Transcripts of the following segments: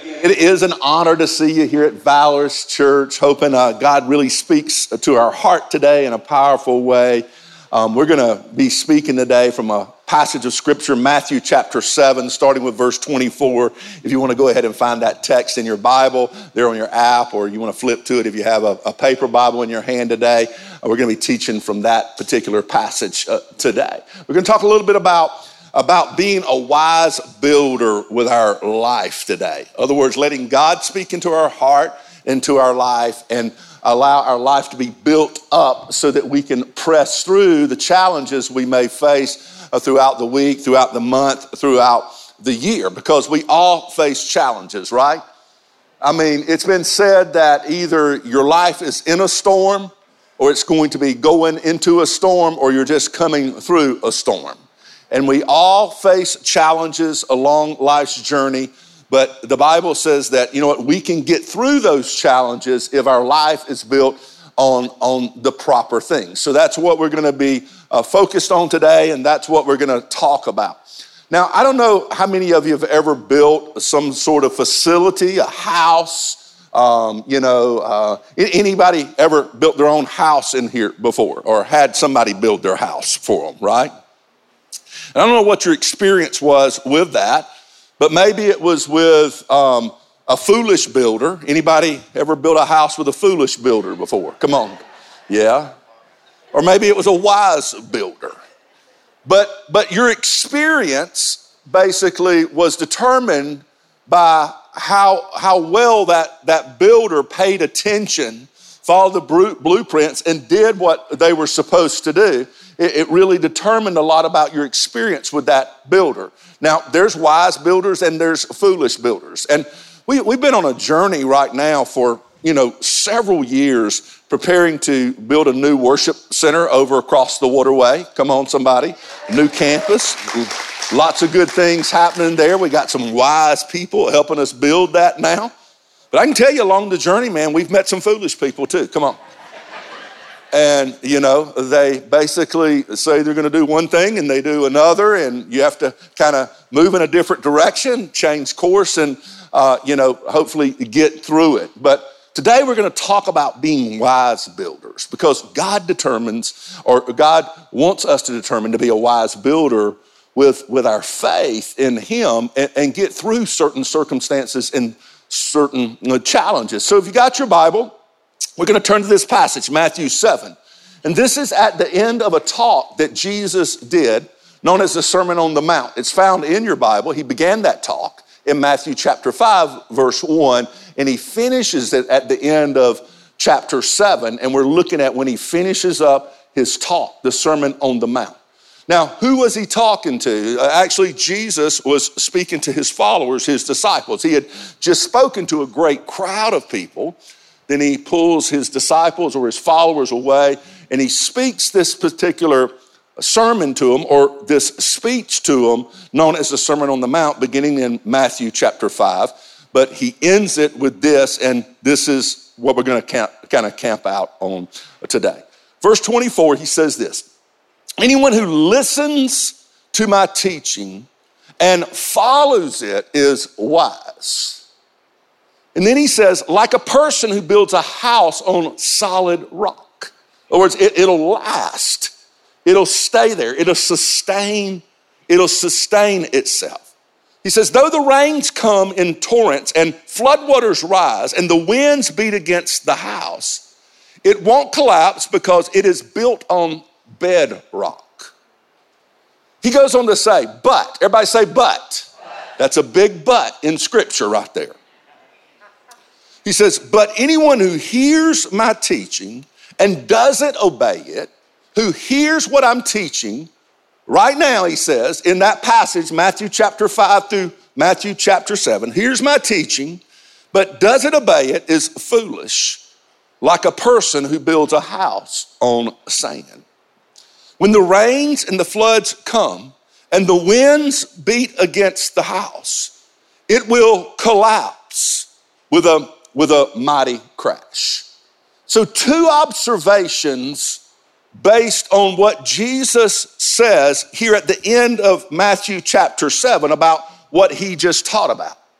It is an honor to see you here at Valor's Church. Hoping God really speaks to our heart today in a powerful way. We're going to be speaking today from a passage of Scripture, Matthew chapter 7, starting with verse 24. If you want to go ahead and find that text in your Bible, there on your app, or you want to flip to it if you have a paper Bible in your hand today, we're going to be teaching from that particular passage today. We're going to talk a little bit about being a wise builder with our life today. In other words, letting God speak into our heart, into our life, and allow our life to be built up so that we can press through the challenges we may face throughout the week, throughout the month, throughout the year, because we all face challenges, right? I mean, it's been said that either your life is in a storm, or it's going to be going into a storm, or you're just coming through a storm. And we all face challenges along life's journey, but the Bible says that, you know what, we can get through those challenges if our life is built on the proper things. So that's what we're going to be focused on today, and that's what we're going to talk about. Now, I don't know how many of you have ever built some sort of facility, a house. Anybody ever built their own house in here before, or had somebody build their house for them, right? And I don't know what your experience was with that, but maybe it was with a foolish builder. Anybody ever built a house with a foolish builder before? Come on. Yeah. Or maybe it was a wise builder. But your experience basically was determined by how well that builder paid attention, followed the blueprints, and did what they were supposed to do. It really determined a lot about your experience with that builder. Now, there's wise builders and there's foolish builders. And we've been on a journey right now for, several years preparing to build a new worship center over across the waterway. Come on, somebody. New campus. Lots of good things happening there. We got some wise people helping us build that now. But I can tell you along the journey, man, we've met some foolish people too. Come on. And, they basically say they're going to do one thing and they do another, and you have to kind of move in a different direction, change course, and, hopefully get through it. But today we're going to talk about being wise builders, because God determines, or God wants us to determine to be a wise builder with our faith in Him and get through certain circumstances and certain challenges. So if you got your Bible, we're going to turn to this passage, Matthew 7. And this is at the end of a talk that Jesus did, known as the Sermon on the Mount. It's found in your Bible. He began that talk in Matthew chapter 5, verse 1, and he finishes it at the end of chapter 7. And we're looking at when he finishes up his talk, the Sermon on the Mount. Now, who was he talking to? Actually, Jesus was speaking to his followers, his disciples. He had just spoken to a great crowd of people. Then he pulls his disciples or his followers away, and he speaks this particular sermon to them, or this speech to them, known as the Sermon on the Mount, beginning in Matthew chapter 5. But he ends it with this, and this is what we're going to kind of camp out on today. Verse 24, he says this: anyone who listens to my teaching and follows it is wise. And then he says, like a person who builds a house on solid rock. In other words, it'll last. It'll stay there. It'll sustain itself. He says, though the rains come in torrents and floodwaters rise and the winds beat against the house, it won't collapse because it is built on bedrock. He goes on to say, but. Everybody say but. That's a big but in Scripture right there. He says, but anyone who hears my teaching and doesn't obey it, who hears what I'm teaching, right now, he says, in that passage, Matthew chapter 5 through Matthew chapter 7, hears my teaching, but doesn't obey it, is foolish, like a person who builds a house on sand. When the rains and the floods come and the winds beat against the house, it will collapse with a mighty crash. So 2 observations based on what Jesus says here at the end of Matthew chapter 7 about what he just taught about.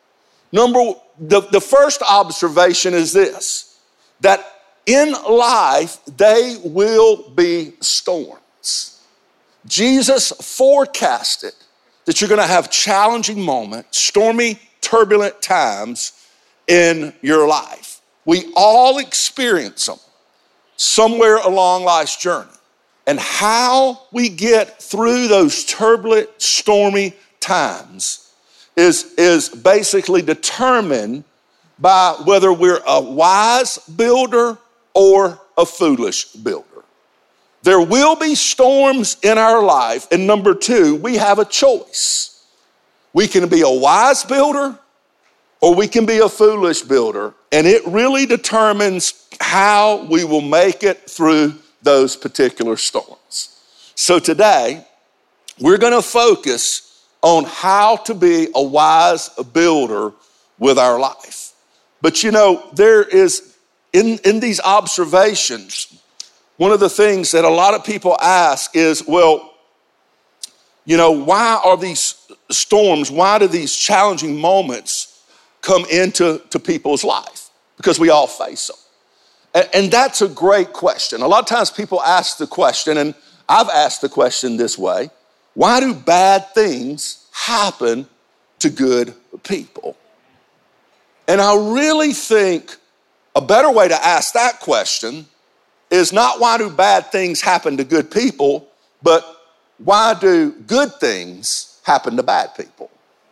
The first observation is this, that in life, they will be storms. Jesus forecasted that you're going to have challenging moments, stormy, turbulent times in your life. We all experience them somewhere along life's journey. And how we get through those turbulent, stormy times is basically determined by whether we're a wise builder or a foolish builder. There will be storms in our life. And number two, we have a choice. We can be a wise builder or we can be a foolish builder. And it really determines how we will make it through those particular storms. So today, we're going to focus on how to be a wise builder with our life. But you know, there is, in these observations, one of the things that a lot of people ask is, well, you know, why are these storms, why do these challenging moments come into people's life? Because we all face them. And that's a great question. A lot of times people ask the question, and I've asked the question this way, why do bad things happen to good people? And I really think a better way to ask that question is not why do bad things happen to good people, but why do good things happen to bad people?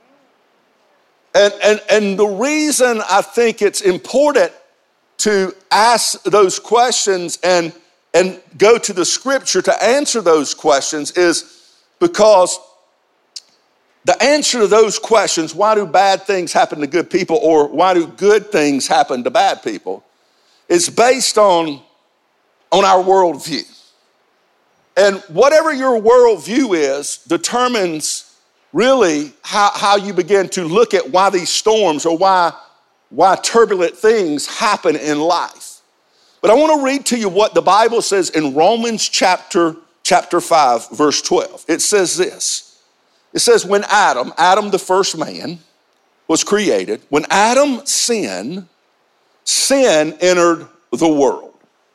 And the reason I think it's important to ask those questions and go to the scripture to answer those questions is because the answer to those questions, why do bad things happen to good people or why do good things happen to bad people, is based on our worldview. And whatever your worldview is determines really how you begin to look at why these storms or why turbulent things happen in life. But I want to read to you what the Bible says in Romans chapter 5, verse 12. It says this. It says, when Adam, the first man, was created, when Adam sinned, sin entered the world.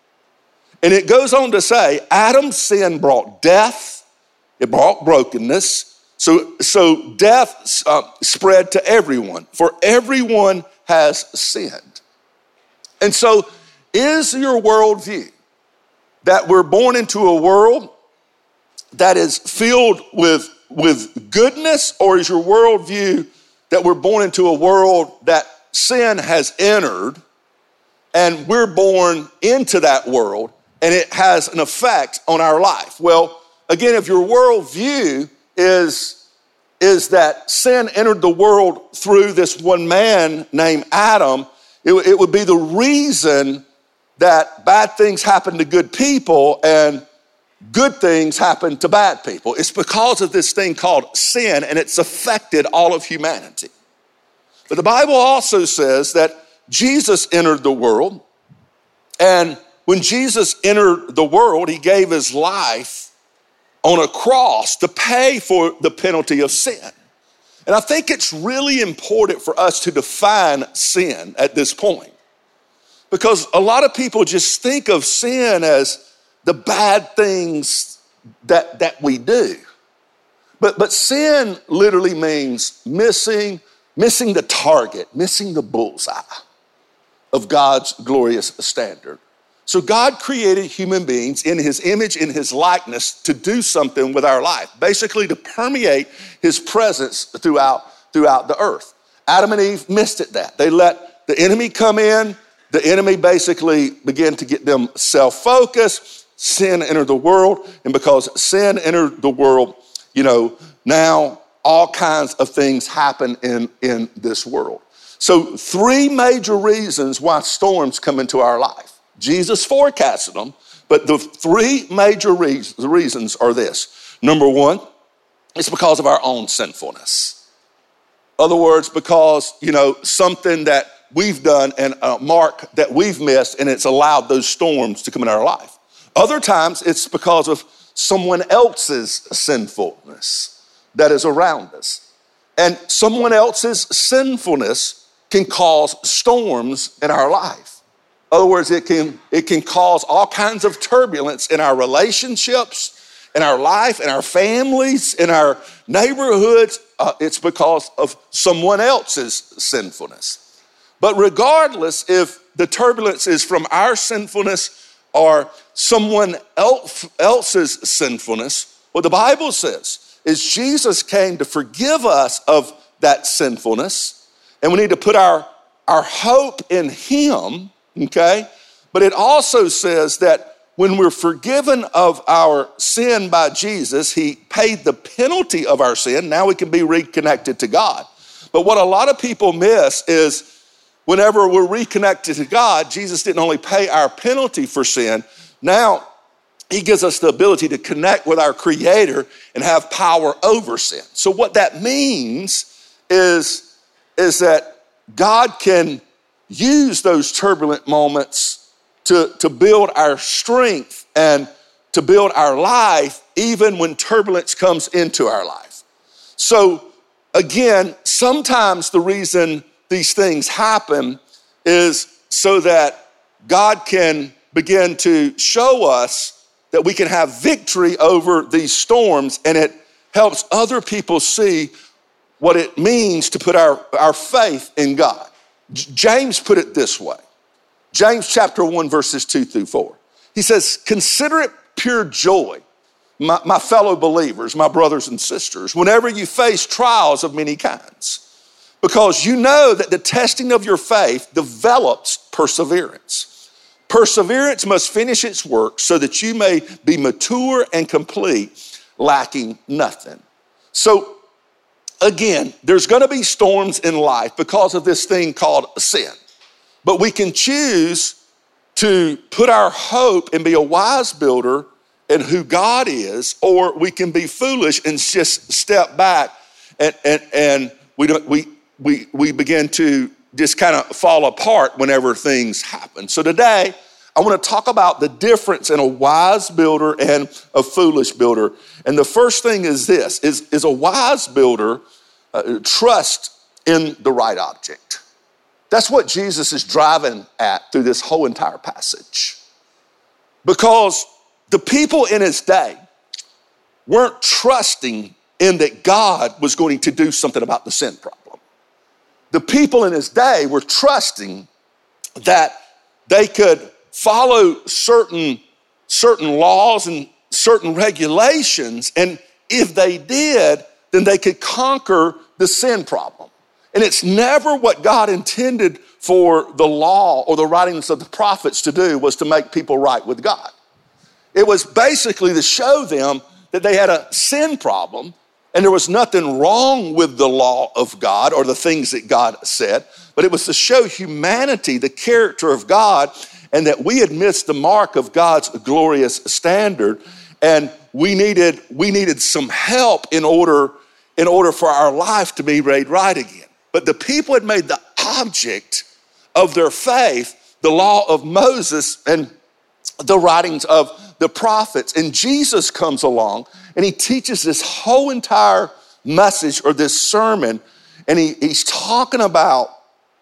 And it goes on to say, Adam's sin brought death, it brought brokenness. So death spread to everyone, for everyone has sinned. And so is your worldview that we're born into a world that is filled with goodness, or is your worldview that we're born into a world that sin has entered and we're born into that world and it has an effect on our life? Well, again, if your worldview is that sin entered the world through this one man named Adam, it would be the reason that bad things happen to good people and good things happen to bad people. It's because of this thing called sin, and it's affected all of humanity. But the Bible also says that Jesus entered the world, and when Jesus entered the world, he gave his life on a cross to pay for the penalty of sin. And I think it's really important for us to define sin at this point, because a lot of people just think of sin as the bad things that we do. But sin literally means missing the target, missing the bullseye of God's glorious standard. So God created human beings in his image, in his likeness, to do something with our life, basically to permeate his presence throughout the earth. Adam and Eve missed it that. They let the enemy come in. The enemy basically began to get them self-focused. Sin entered the world, and because sin entered the world, you know, now all kinds of things happen in this world. So 3 major reasons why storms come into our life. Jesus forecasted them, but the 3 major reasons are this. Number 1, it's because of our own sinfulness. In other words, because, you know, something that we've done and a mark that we've missed, and it's allowed those storms to come in our life. Other times, it's because of someone else's sinfulness that is around us. And someone else's sinfulness can cause storms in our life. In other words, it can cause all kinds of turbulence in our relationships, in our life, in our families, in our neighborhoods. It's because of someone else's sinfulness. But regardless if the turbulence is from our sinfulness or someone else's sinfulness, what the Bible says is Jesus came to forgive us of that sinfulness, and we need to put our hope in him, okay? But it also says that when we're forgiven of our sin by Jesus, he paid the penalty of our sin. Now we can be reconnected to God. But what a lot of people miss is whenever we're reconnected to God, Jesus didn't only pay our penalty for sin. Now he gives us the ability to connect with our Creator and have power over sin. So what that means is that God can use those turbulent moments to build our strength and to build our life even when turbulence comes into our life. So again, sometimes the reason these things happen is so that God can begin to show us that we can have victory over these storms, and it helps other people see what it means to put our faith in God. James put it this way. James chapter 1, verses 2-4. He says, consider it pure joy, my fellow believers, my brothers and sisters, whenever you face trials of many kinds, because you know that the testing of your faith develops perseverance. Perseverance must finish its work so that you may be mature and complete, lacking nothing. So again, there's gonna be storms in life because of this thing called sin. But we can choose to put our hope and be a wise builder in who God is, or we can be foolish and just step back and we begin to just kind of fall apart whenever things happen. So today, I want to talk about the difference in a wise builder and a foolish builder. And the first thing is this, is a wise builder trust in the right object. That's what Jesus is driving at through this whole entire passage. Because the people in his day weren't trusting in that God was going to do something about the sin problem. The people in his day were trusting that they could follow certain laws and certain regulations, and if they did, then they could conquer the sin problem. And it's never what God intended for the law or the writings of the prophets to do, was to make people right with God. It was basically to show them that they had a sin problem and there was nothing wrong with the law of God or the things that God said, but it was to show humanity the character of God and that we had missed the mark of God's glorious standard, and we needed some help in order for our life to be made right again. But the people had made the object of their faith the law of Moses and the writings of the prophets. And Jesus comes along and he teaches this whole entire message or this sermon, and he's talking about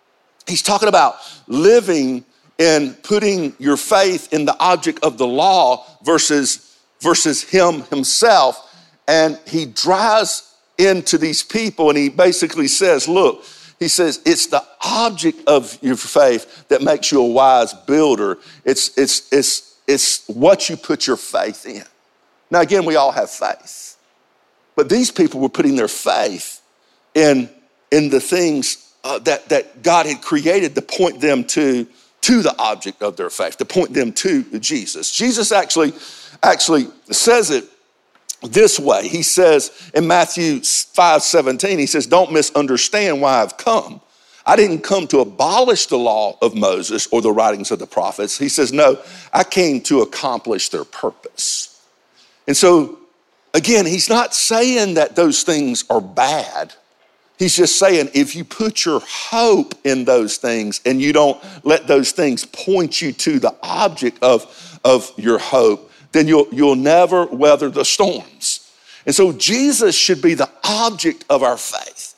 living and putting your faith in the object of the law versus him himself. And he drives into these people and he basically says, look, he says, it's the object of your faith that makes you a wise builder. It's what you put your faith in. Now again, we all have faith, but these people were putting their faith in the things that God had created to point them to the object of their faith, to point them to Jesus. Jesus actually says it this way. He says in Matthew 5:17, he says, don't misunderstand why I've come. I didn't come to abolish the law of Moses or the writings of the prophets. He says, no, I came to accomplish their purpose. And so again, he's not saying that those things are bad. He's just saying, if you put your hope in those things and you don't let those things point you to the object of your hope, then you'll never weather the storms. And so Jesus should be the object of our faith.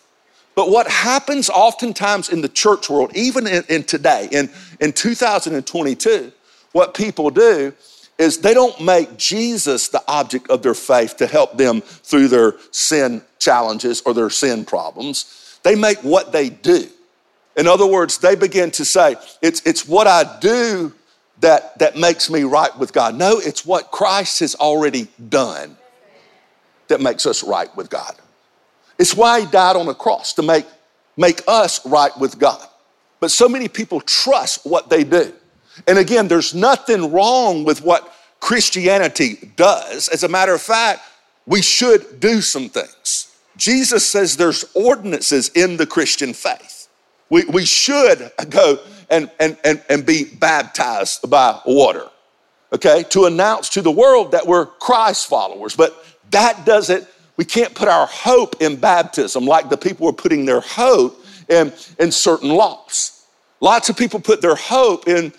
But what happens oftentimes in the church world, even in today, in 2022, what people do is they don't make Jesus the object of their faith to help them through their sin challenges or their sin problems. They make what they do. In other words, they begin to say, it's what I do that makes me right with God. No, it's what Christ has already done that makes us right with God. It's why he died on the cross, to make us right with God. But so many people trust what they do. And again, there's nothing wrong with what Christianity does. As a matter of fact, we should do some things. Jesus says there's ordinances in the Christian faith. We should go and be baptized by water, okay, to announce to the world that we're Christ followers. But that doesn't, we can't put our hope in baptism like the people were putting their hope in certain laws. Lots of people put their hope in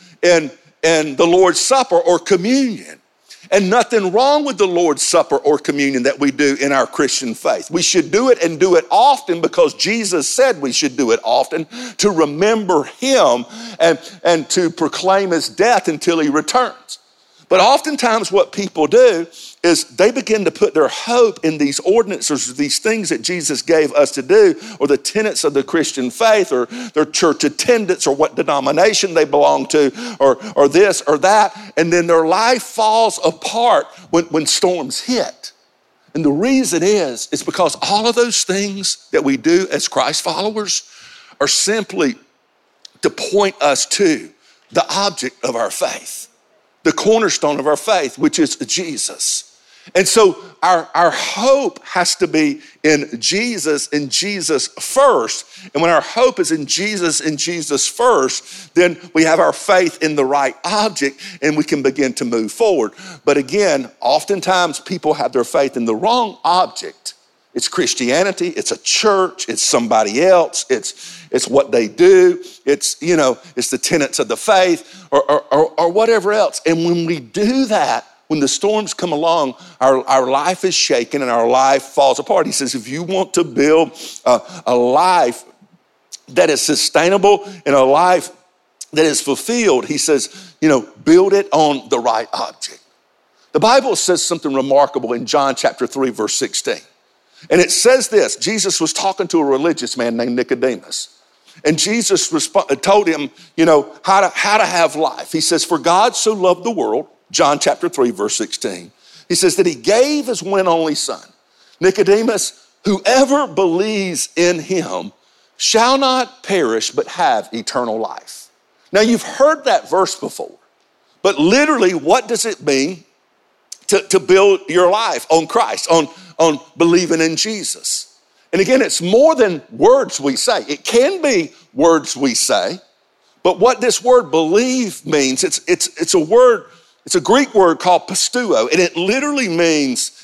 the Lord's Supper or communion. And nothing wrong with the Lord's Supper or communion that we do in our Christian faith. We should do it and do it often because Jesus said we should do it often to remember him and to proclaim his death until he returns. But oftentimes what people do is they begin to put their hope in these ordinances, these things that Jesus gave us to do, or the tenets of the Christian faith, or their church attendance, or what denomination they belong to, or this or that, and then their life falls apart when storms hit. And the reason is because all of those things that we do as Christ followers are simply to point us to the object of our faith, the cornerstone of our faith, which is Jesus. And so our hope has to be in Jesus and Jesus first. And when our hope is in Jesus and Jesus first, then we have our faith in the right object and we can begin to move forward. But again, oftentimes people have their faith in the wrong object. It's Christianity, it's a church, it's somebody else, it's what they do, it's the tenets of the faith or whatever else. And when we do that, when the storms come along, our life is shaken and our life falls apart. He says, if you want to build a life that is sustainable and a life that is fulfilled, he says, build it on the right object. The Bible says something remarkable in John chapter 3, verse 16. And it says this: Jesus was talking to a religious man named Nicodemus. And Jesus told him, how to have life. He says, for God so loved the world, John chapter 3, verse 16. He says that he gave his one and only son. Nicodemus, whoever believes in him shall not perish, but have eternal life. Now you've heard that verse before, but literally what does it mean to build your life on Christ, on believing in Jesus? And again, it's more than words we say. It can be words we say, but what this word believe means, it's a word. It's a Greek word called pisteuo, and it literally means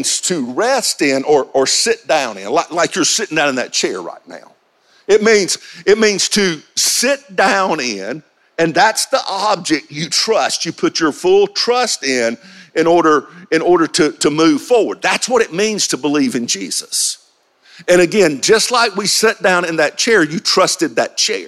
to rest in or sit down in, like you're sitting down in that chair right now. It means to sit down in, and that's the object you trust. You put your full trust in order to move forward. That's what it means to believe in Jesus. And again, just like we sat down in that chair, you trusted that chair.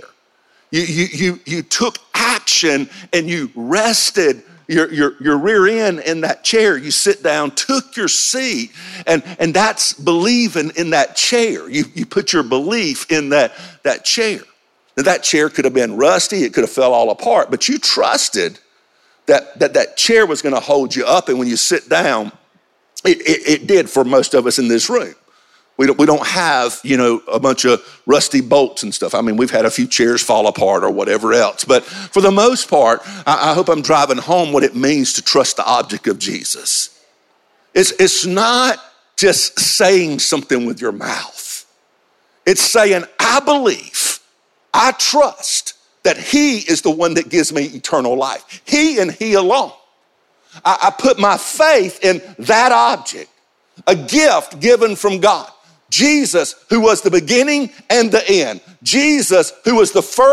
You took action and you rested your rear end in that chair. You sit down, took your seat, and that's believing in that chair. You put your belief in that chair. Now, that chair could have been rusty, it could have fell all apart, but you trusted that chair was going to hold you up, and when you sit down, it did for most of us in this room. We don't have, a bunch of rusty bolts and stuff. I mean, we've had a few chairs fall apart or whatever else. But for the most part, I hope I'm driving home what it means to trust the object of Jesus. It's not just saying something with your mouth. It's saying, I believe, I trust that he is the one that gives me eternal life. He and he alone. I put my faith in that object, a gift given from God. Jesus, who was the beginning and the end. Jesus, who was the first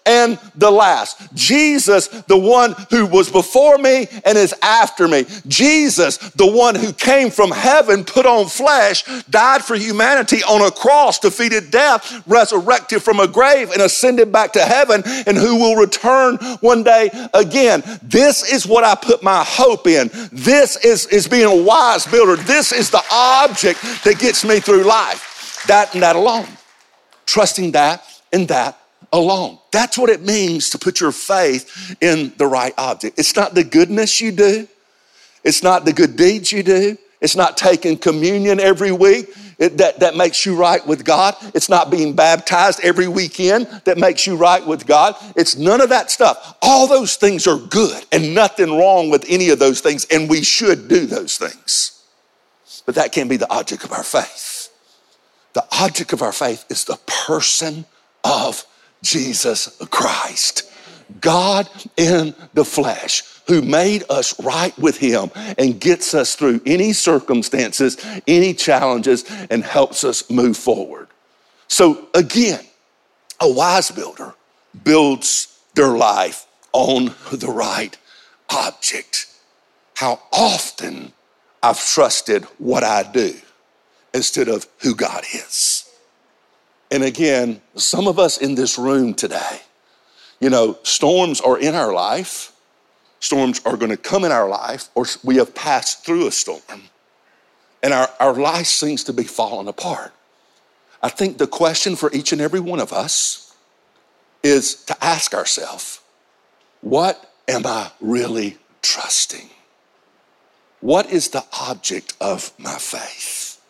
and the last. Jesus, the one who was before me and is after me. Jesus, the one who came from heaven, put on flesh, died for humanity on a cross, defeated death, resurrected from a grave, and ascended back to heaven, and who will return one day again. This is what I put my hope in. This is being a wise builder. This is the object that gets me through life. That and that alone. Trusting that and that alone. That's what it means to put your faith in the right object. It's not the goodness you do. It's not the good deeds you do. It's not taking communion every week that makes you right with God. It's not being baptized every weekend that makes you right with God. It's none of that stuff. All those things are good and nothing wrong with any of those things, and we should do those things. But that can't be the object of our faith. The object of our faith is the person of Jesus Christ, God in the flesh, who made us right with him and gets us through any circumstances, any challenges, and helps us move forward. So again, a wise builder builds their life on the right object. How often I've trusted what I do instead of who God is. And again, some of us in this room today, storms are in our life. Storms are going to come in our life, or we have passed through a storm. And our life seems to be falling apart. I think the question for each and every one of us is to ask ourselves, what am I really trusting? What is the object of my faith?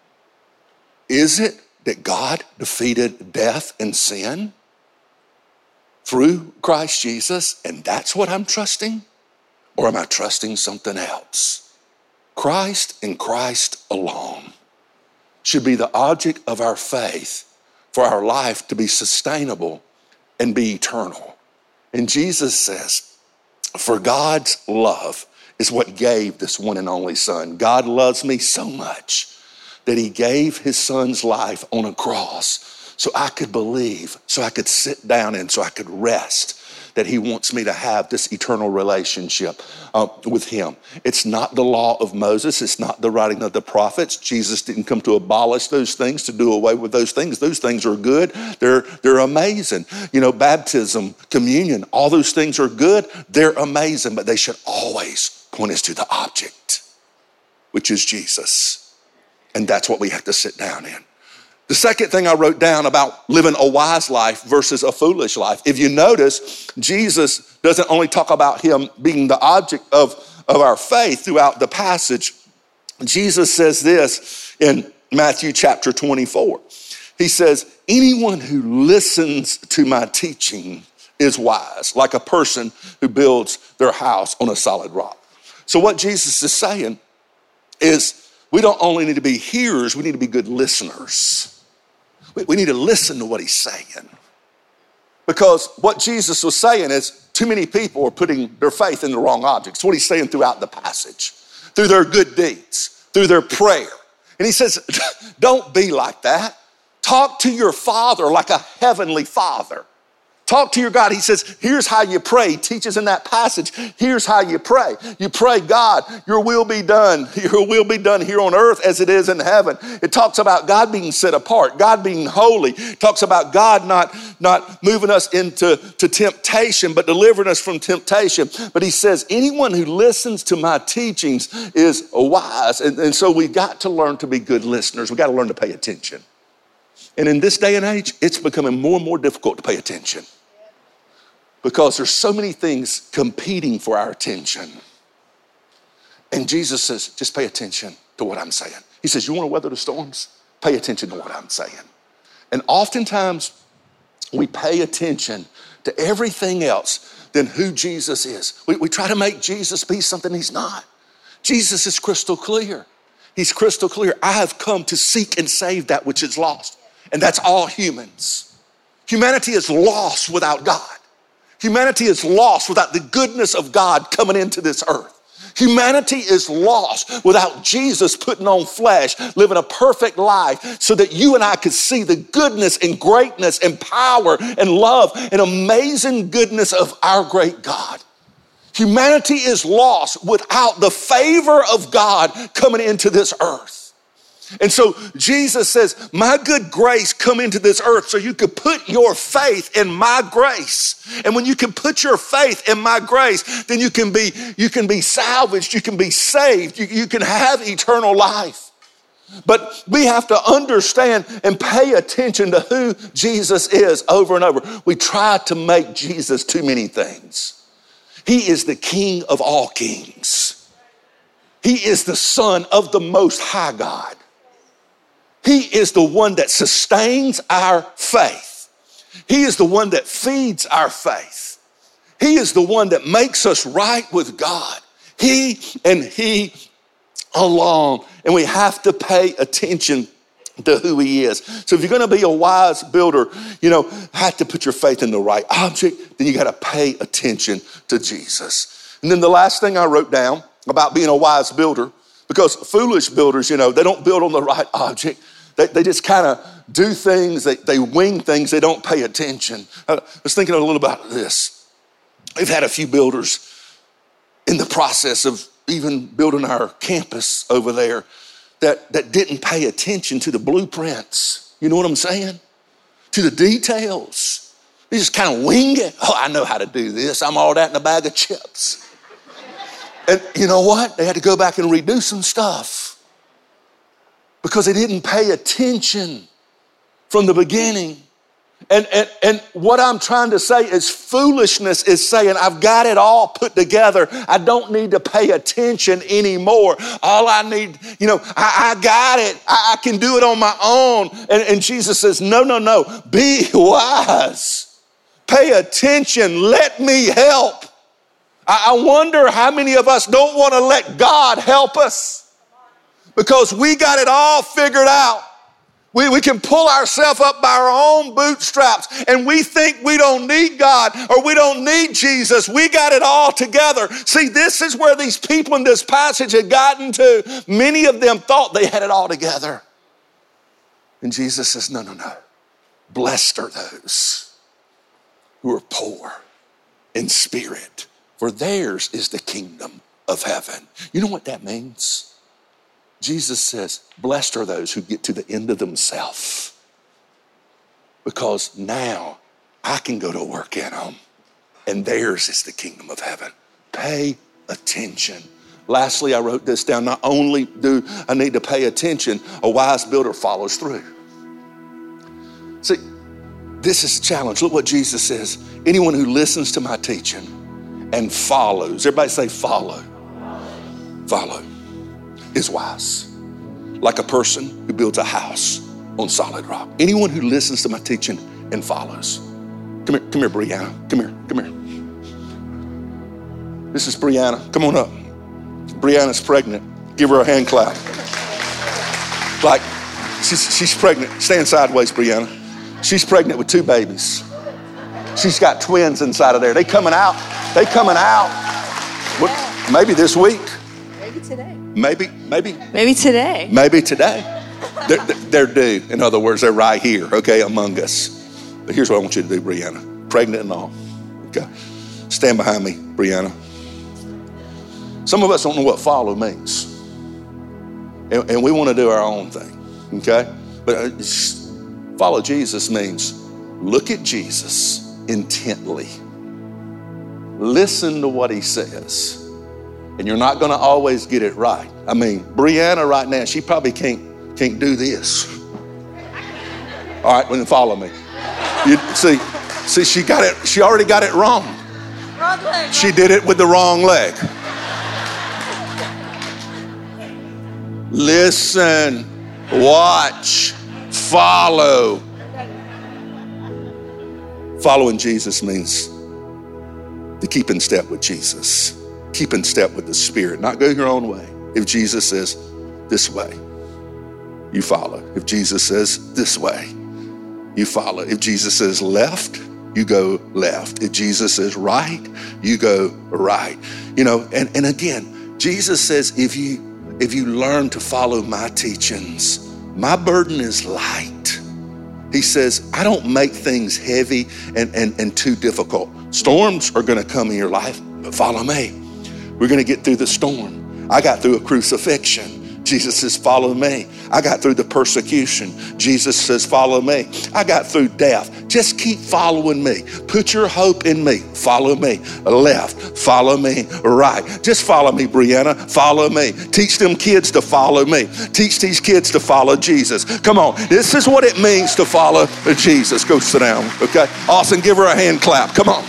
Is it that God defeated death and sin through Christ Jesus, and that's what I'm trusting? Or am I trusting something else? Christ and Christ alone should be the object of our faith for our life to be sustainable and be eternal. And Jesus says, for God's love is what gave this one and only Son. God loves me so much that he gave his Son's life on a cross so I could believe, so I could sit down and so I could rest that he wants me to have this eternal relationship with him. It's not the law of Moses. It's not the writing of the prophets. Jesus didn't come to abolish those things, to do away with those things. Those things are good. They're amazing. Baptism, communion, all those things are good. They're amazing, but they should always point us to the object, which is Jesus. And that's what we have to sit down in. The second thing I wrote down about living a wise life versus a foolish life, if you notice, Jesus doesn't only talk about him being the object of our faith throughout the passage. Jesus says this in Matthew chapter 24. He says, anyone who listens to my teaching is wise, like a person who builds their house on a solid rock. So what Jesus is saying is, we don't only need to be hearers, we need to be good listeners. We need to listen to what he's saying. Because what Jesus was saying is too many people are putting their faith in the wrong objects. What he's saying throughout the passage, through their good deeds, through their prayer. And he says, don't be like that. Talk to your Father like a heavenly Father. Talk to your God. He says, here's how you pray. He teaches in that passage, here's how you pray. You pray, God, your will be done. Your will be done here on earth as it is in heaven. It talks about God being set apart, God being holy. It talks about God not moving us into temptation, but delivering us from temptation. But he says, anyone who listens to my teachings is wise. And so we've got to learn to be good listeners. We've got to learn to pay attention. And in this day and age, it's becoming more and more difficult to pay attention, because there's so many things competing for our attention. And Jesus says, just pay attention to what I'm saying. He says, you want to weather the storms? Pay attention to what I'm saying. And oftentimes we pay attention to everything else than who Jesus is. We try to make Jesus be something he's not. Jesus is crystal clear. He's crystal clear. I have come to seek and save that which is lost. And that's all humans. Humanity is lost without God. Humanity is lost without the goodness of God coming into this earth. Humanity is lost without Jesus putting on flesh, living a perfect life so that you and I could see the goodness and greatness and power and love and amazing goodness of our great God. Humanity is lost without the favor of God coming into this earth. And so Jesus says, my good grace come into this earth so you could put your faith in my grace. And when you can put your faith in my grace, then you can be salvaged, you can be saved, you can have eternal life. But we have to understand and pay attention to who Jesus is over and over. We try to make Jesus too many things. He is the King of all kings. He is the Son of the Most High God. He is the one that sustains our faith. He is the one that feeds our faith. He is the one that makes us right with God. He and He alone. And we have to pay attention to who He is. So if you're going to be a wise builder, have to put your faith in the right object, then you got to pay attention to Jesus. And then the last thing I wrote down about being a wise builder, because foolish builders, they don't build on the right object. They just kind of do things, they wing things, they don't pay attention. I was thinking a little about this. We've had a few builders in the process of even building our campus over there that didn't pay attention to the blueprints. You know what I'm saying? To the details. They just kind of wing it. Oh, I know how to do this. I'm all that in a bag of chips. And you know what? They had to go back and redo some stuff because they didn't pay attention from the beginning. And what I'm trying to say is foolishness is saying, I've got it all put together. I don't need to pay attention anymore. All I need, I got it. I can do it on my own. And Jesus says, no, be wise. Pay attention. Let me help. I wonder how many of us don't want to let God help us because we got it all figured out. We can pull ourselves up by our own bootstraps and we think we don't need God or we don't need Jesus. We got it all together. See, this is where these people in this passage had gotten to. Many of them thought they had it all together. And Jesus says, no. Blessed are those who are poor in spirit, for theirs is the kingdom of heaven. You know what that means? Jesus says, blessed are those who get to the end of themselves because now I can go to work in them and theirs is the kingdom of heaven. Pay attention. Lastly, I wrote this down. Not only do I need to pay attention, a wise builder follows through. See, this is a challenge. Look what Jesus says. Anyone who listens to my teaching and follows, everybody say follow. Follow. Is wise, like a person who builds a house on solid rock. Anyone who listens to my teaching and follows. Come here, Brianna. Come here. This is Brianna. Come on up. Brianna's pregnant. Give her a hand clap. Like, she's pregnant. Stand sideways, Brianna. She's pregnant with 2 babies. She's got twins inside of there. They coming out. What, maybe this week. Maybe today. Maybe today. Maybe today. They're due. In other words, they're right here, okay, among us. But here's what I want you to do, Brianna. Pregnant and all. Okay. Stand behind me, Brianna. Some of us don't know what follow means. And we want to do our own thing, okay? But follow Jesus means look at Jesus intently. Listen to what he says. And you're not going to always get it right. I mean, Brianna right now, she probably can't do this. All right, well, then follow me. You see, she got it. She already got it wrong. Wrong leg. She did it with the wrong leg. Listen, watch, follow. Following Jesus means to keep in step with Jesus. Keep in step with the Spirit, not go your own way. If Jesus says this way, you follow. If Jesus says this way, you follow. If Jesus says left, you go left. If Jesus says right, you go right. And again, Jesus says, if you learn to follow my teachings, my burden is light. He says, I don't make things heavy and too difficult. Storms are gonna come in your life, but follow me. We're gonna get through the storm. I got through a crucifixion. Jesus says, follow me. I got through the persecution. Jesus says, follow me. I got through death. Just keep following me. Put your hope in me. Follow me. Left, follow me. Right. Just follow me, Brianna. Follow me. Teach them kids to follow me. Teach these kids to follow Jesus. Come on. This is what it means to follow Jesus. Go sit down, okay? Austin, give her a hand clap. Come on.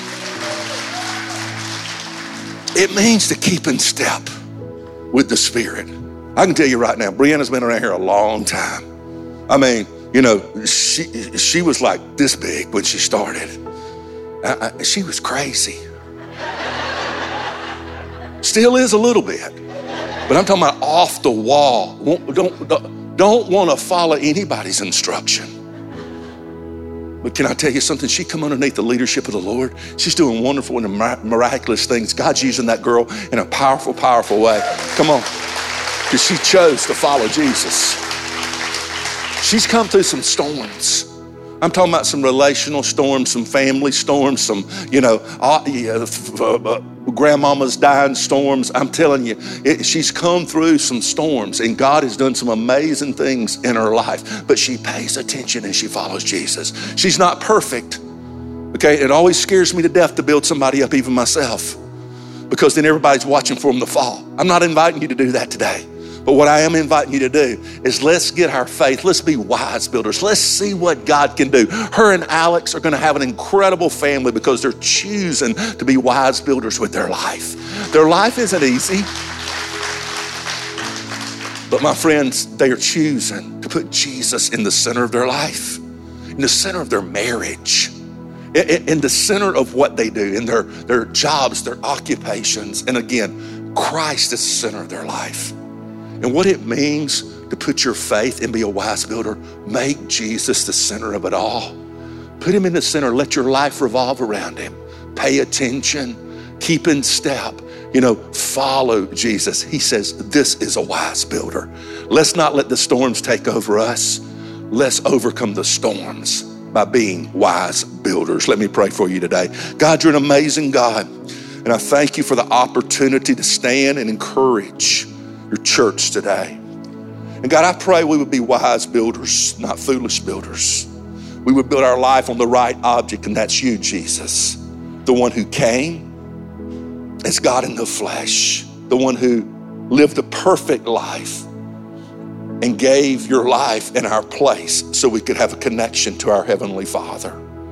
It means to keep in step with the Spirit. I can tell you right now, Brianna's been around here a long time. I mean, you know, she was like this big when she started. She was crazy. Still is a little bit. But I'm talking about off the wall. Don't want to follow anybody's instruction. But can I tell you something? She come underneath the leadership of the Lord. She's doing wonderful and miraculous things. God's using that girl in a powerful, powerful way. Come on. Because she chose to follow Jesus. She's come through some storms. I'm talking about some relational storms, some family storms, some, grandmama's dying storms. I'm telling you, she's come through some storms, and God has done some amazing things in her life, but she pays attention and she follows Jesus. She's not perfect, okay? It always scares me to death to build somebody up, even myself, because then everybody's watching for them to fall. I'm not inviting you to do that today. But what I am inviting you to do is let's get our faith. Let's be wise builders. Let's see what God can do. Her and Alex are going to have an incredible family because they're choosing to be wise builders with their life. Their life isn't easy. But my friends, they are choosing to put Jesus in the center of their life, in the center of their marriage, in the center of what they do, in their jobs, their occupations. And again, Christ is the center of their life. And what it means to put your faith and be a wise builder, make Jesus the center of it all. Put him in the center. Let your life revolve around him. Pay attention. Keep in step. Follow Jesus. He says, this is a wise builder. Let's not let the storms take over us. Let's overcome the storms by being wise builders. Let me pray for you today. God, you're an amazing God. And I thank you for the opportunity to stand and encourage your church today. And God, I pray we would be wise builders, not foolish builders. We would build our life on the right object, and that's you, Jesus. The one who came as God in the flesh, the one who lived a perfect life and gave your life in our place so we could have a connection to our Heavenly Father.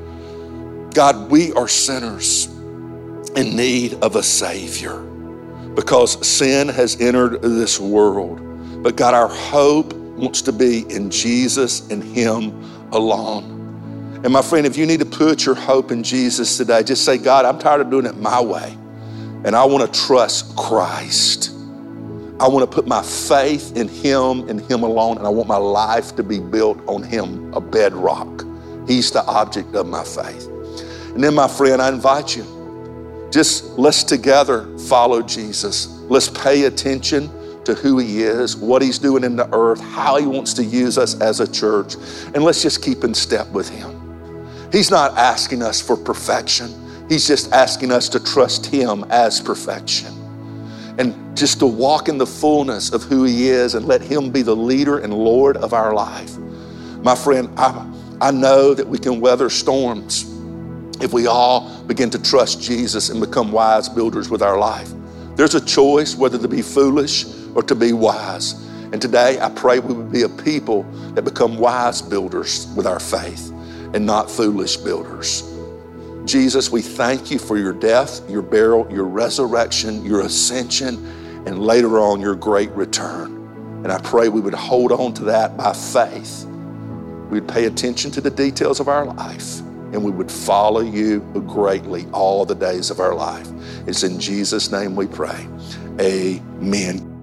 God, we are sinners in need of a Savior, because sin has entered this world. But God, our hope wants to be in Jesus and him alone. And my friend, if you need to put your hope in Jesus today, just say, God, I'm tired of doing it my way. And I want to trust Christ. I want to put my faith in him and him alone. And I want my life to be built on him, a bedrock. He's the object of my faith. And then my friend, I invite you, just let's together follow Jesus. Let's pay attention to who he is, what he's doing in the earth, how he wants to use us as a church. And let's just keep in step with him. He's not asking us for perfection. He's just asking us to trust him as perfection. And just to walk in the fullness of who he is and let him be the leader and Lord of our life. My friend, I know that we can weather storms if we all begin to trust Jesus and become wise builders with our life. There's a choice whether to be foolish or to be wise. And today I pray we would be a people that become wise builders with our faith and not foolish builders. Jesus, we thank you for your death, your burial, your resurrection, your ascension, and later on your great return. And I pray we would hold on to that by faith. We'd pay attention to the details of our life, and we would follow you greatly all the days of our life. It's in Jesus' name we pray. Amen.